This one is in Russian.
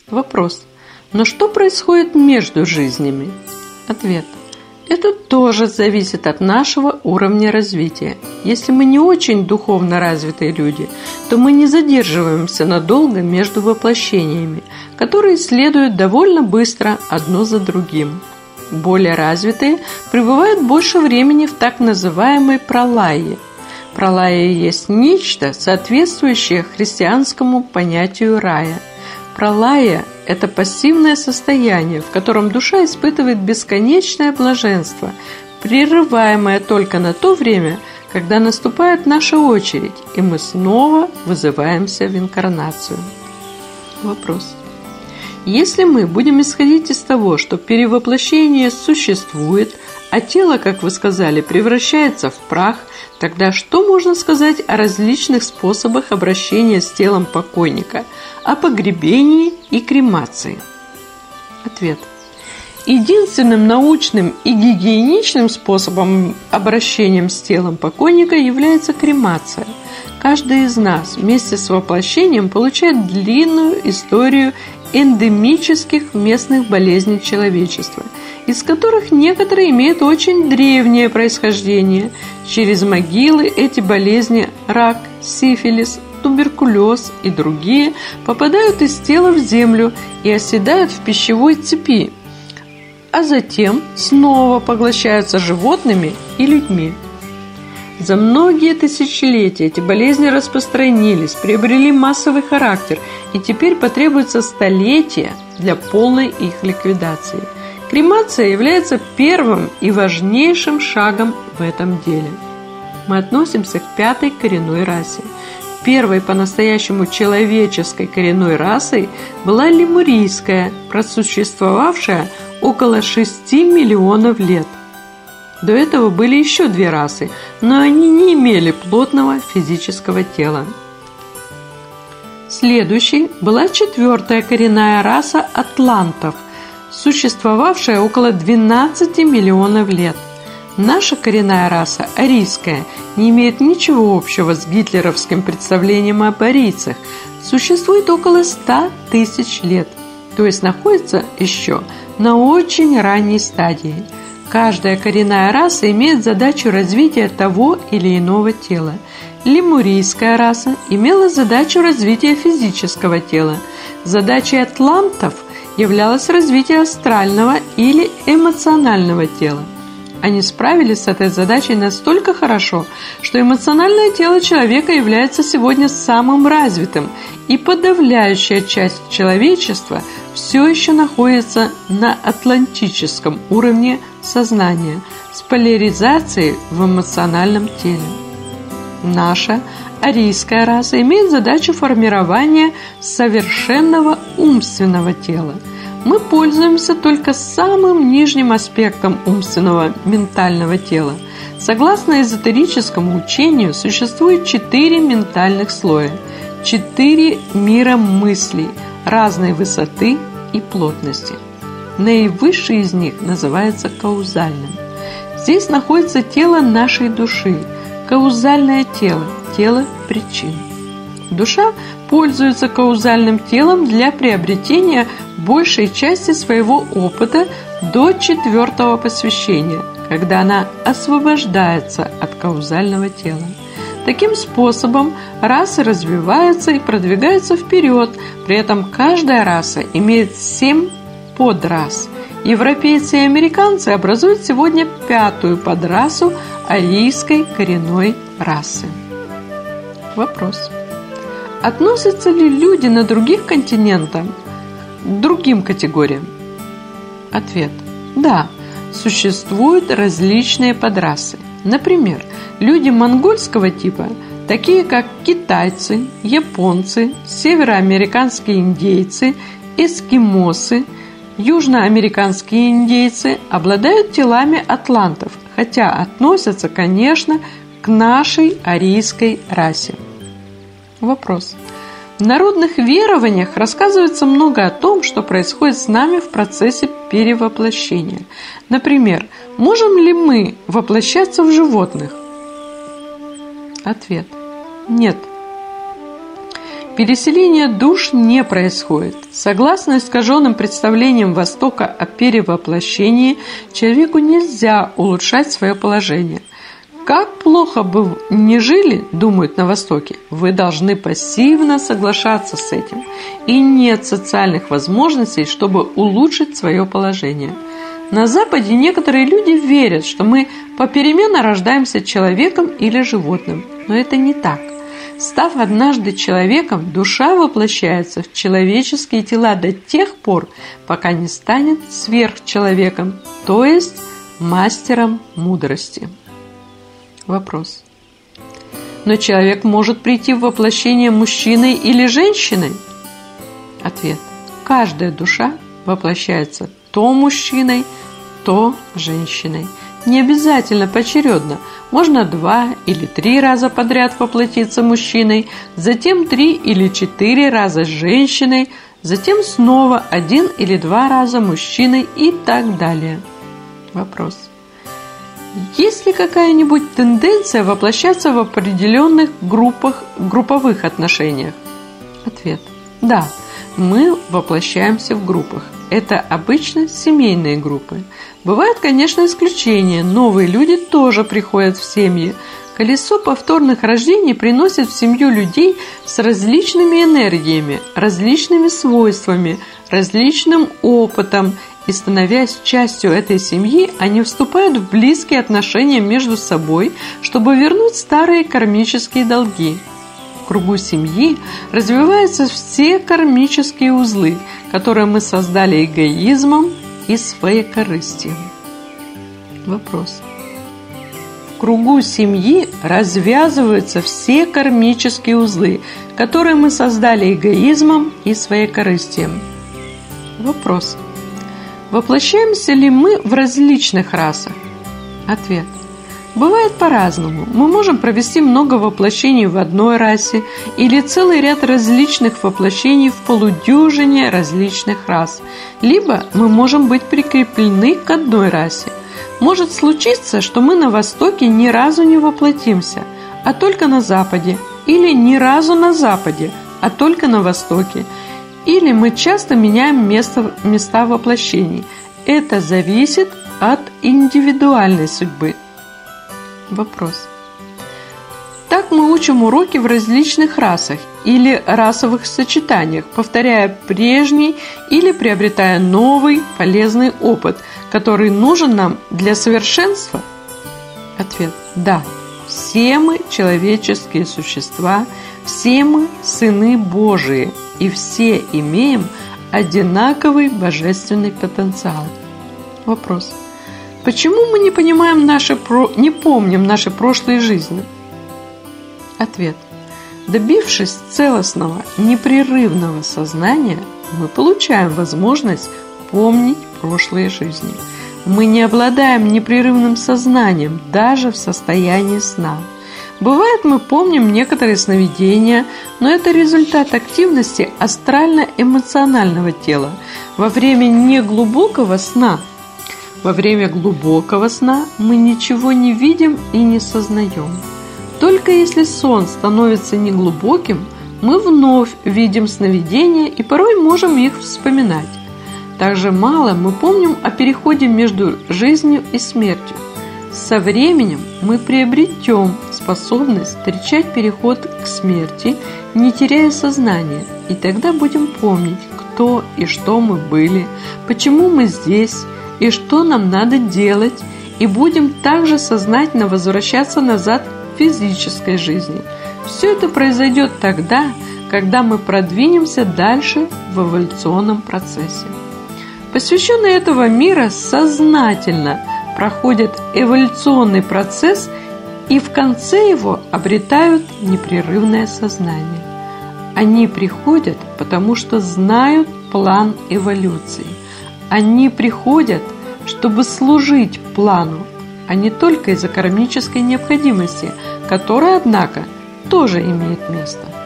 Вопрос. Но что происходит между жизнями? Ответ. Это тоже зависит от нашего уровня развития. Если мы не очень духовно развитые люди, то мы не задерживаемся надолго между воплощениями, которые следуют довольно быстро одно за другим. Более развитые пребывают больше времени в так называемой пралае. Пралая есть нечто, соответствующее христианскому понятию рая. Пралая – это пассивное состояние, в котором душа испытывает бесконечное блаженство, прерываемое только на то время, когда наступает наша очередь, и мы снова вызываемся в инкарнацию. Вопрос. Если мы будем исходить из того, что перевоплощение существует, а тело, как вы сказали, превращается в прах, тогда что можно сказать о различных способах обращения с телом покойника, о погребении и кремации? Ответ. Единственным научным и гигиеничным способом обращения с телом покойника является кремация. Каждый из нас вместе с воплощением получает длинную историю эндемических местных болезней человечества, из которых некоторые имеют очень древнее происхождение. Через могилы эти болезни – рак, сифилис, туберкулез и другие – попадают из тела в землю и оседают в пищевой цепи, а затем снова поглощаются животными и людьми. За многие тысячелетия эти болезни распространились, приобрели массовый характер, и теперь потребуется столетия для полной их ликвидации. Кремация является первым и важнейшим шагом в этом деле. Мы относимся к 5-й коренной расе. Первой по-настоящему человеческой коренной расой была лемурийская, просуществовавшая около 6 миллионов лет. До этого были еще 2 расы, но они не имели плотного физического тела. Следующей была 4-я коренная раса атлантов, существовавшая около 12 миллионов лет. Наша коренная раса, арийская, не имеет ничего общего с гитлеровским представлением об арийцах, существует около 100 тысяч лет, то есть находится еще на очень ранней стадии. Каждая коренная раса имеет задачу развития того или иного тела. Лемурийская раса имела задачу развития физического тела. Задачей атлантов являлось развитие астрального или эмоционального тела. Они справились с этой задачей настолько хорошо, что эмоциональное тело человека является сегодня самым развитым, и подавляющая часть человечества все еще находится на атлантическом уровне сознания с поляризацией в эмоциональном теле. Наша арийская раса имеет задачу формирования совершенного умственного тела. Мы пользуемся только самым нижним аспектом умственного ментального тела. Согласно эзотерическому учению, существует 4 ментальных слоя, 4 мира мыслей разной высоты и плотности. Наивысший из них называется каузальным. Здесь находится тело нашей души, каузальное тело, тело причин. Душа пользуется каузальным телом для приобретения большей части своего опыта до 4-го посвящения, когда она освобождается от каузального тела. Таким способом расы развиваются и продвигаются вперед, при этом каждая раса имеет 7 подрас. Европейцы и американцы образуют сегодня 5-ю подрасу арийской коренной расы. Вопрос. Относятся ли люди на других континентах к другим категориям? Ответ. Да, существуют различные подрасы. Например, люди монгольского типа, такие как китайцы, японцы, североамериканские индейцы, эскимосы, южноамериканские индейцы, обладают телами атлантов, хотя относятся, конечно, к нашей арийской расе. Вопрос. В народных верованиях рассказывается много о том, что происходит с нами в процессе перевоплощения. Например, можем ли мы воплощаться в животных? Ответ. Нет. Переселение душ не происходит. Согласно искаженным представлениям Востока о перевоплощении, человеку нельзя улучшать свое положение. Как плохо бы ни жили, думают на Востоке, вы должны пассивно соглашаться с этим. И нет социальных возможностей, чтобы улучшить свое положение. На Западе некоторые люди верят, что мы попеременно рождаемся человеком или животным. Но это не так. Став однажды человеком, душа воплощается в человеческие тела до тех пор, пока не станет сверхчеловеком, то есть мастером мудрости. Вопрос. Но человек может прийти в воплощение мужчиной или женщиной? Ответ. Каждая душа воплощается то мужчиной, то женщиной. Не обязательно поочередно. Можно 2 или 3 раза подряд воплотиться мужчиной, затем 3 или 4 раза женщиной, затем снова 1 или 2 раза мужчиной и так далее. Вопрос. Есть ли какая-нибудь тенденция воплощаться в определенных групповых отношениях? Ответ. Да, мы воплощаемся в группах. Это обычно семейные группы. Бывают, конечно, исключения. Новые люди тоже приходят в семьи. Колесо повторных рождений приносит в семью людей с различными энергиями, различными свойствами, различным опытом. И, становясь частью этой семьи, они вступают в близкие отношения между собой, чтобы вернуть старые кармические долги. В кругу семьи развиваются все кармические узлы, которые мы создали эгоизмом и своекорыстием. Вопрос. В кругу семьи развязываются все кармические узлы, которые мы создали эгоизмом и своекорыстием. Вопрос. Воплощаемся ли мы в различных расах? Ответ. Бывает по-разному. Мы можем провести много воплощений в одной расе или целый ряд различных воплощений в полудюжине различных рас. Либо мы можем быть прикреплены к одной расе. Может случиться, что мы на Востоке ни разу не воплотимся, а только на Западе, или ни разу на Западе, а только на Востоке. Или мы часто меняем места воплощений. Это зависит от индивидуальной судьбы. Вопрос. Так мы учим уроки в различных расах или расовых сочетаниях, повторяя прежний или приобретая новый полезный опыт, который нужен нам для совершенства? Ответ. Да. Все мы человеческие существа, все мы сыны Божии, и все имеем одинаковый божественный потенциал. Вопрос. Почему мы не помним наши прошлые жизни? Ответ. Добившись целостного, непрерывного сознания, мы получаем возможность помнить прошлые жизни. Мы не обладаем непрерывным сознанием даже в состоянии сна. Бывает, мы помним некоторые сновидения, но это результат активности астрально-эмоционального тела во время неглубокого сна. Во время глубокого сна мы ничего не видим и не сознаем. Только если сон становится неглубоким, мы вновь видим сновидения и порой можем их вспоминать. Также мало мы помним о переходе между жизнью и смертью. Со временем мы приобретем способность встречать переход к смерти, не теряя сознания, и тогда будем помнить, кто и что мы были, почему мы здесь и что нам надо делать, и будем также сознательно возвращаться назад в физической жизни. Все это произойдет тогда, когда мы продвинемся дальше в эволюционном процессе. Посвященные этого мира сознательно проходят эволюционный процесс и в конце его обретают непрерывное сознание. Они приходят, потому что знают план эволюции. Они приходят, чтобы служить плану, а не только из-за кармической необходимости, которая, однако, тоже имеет место.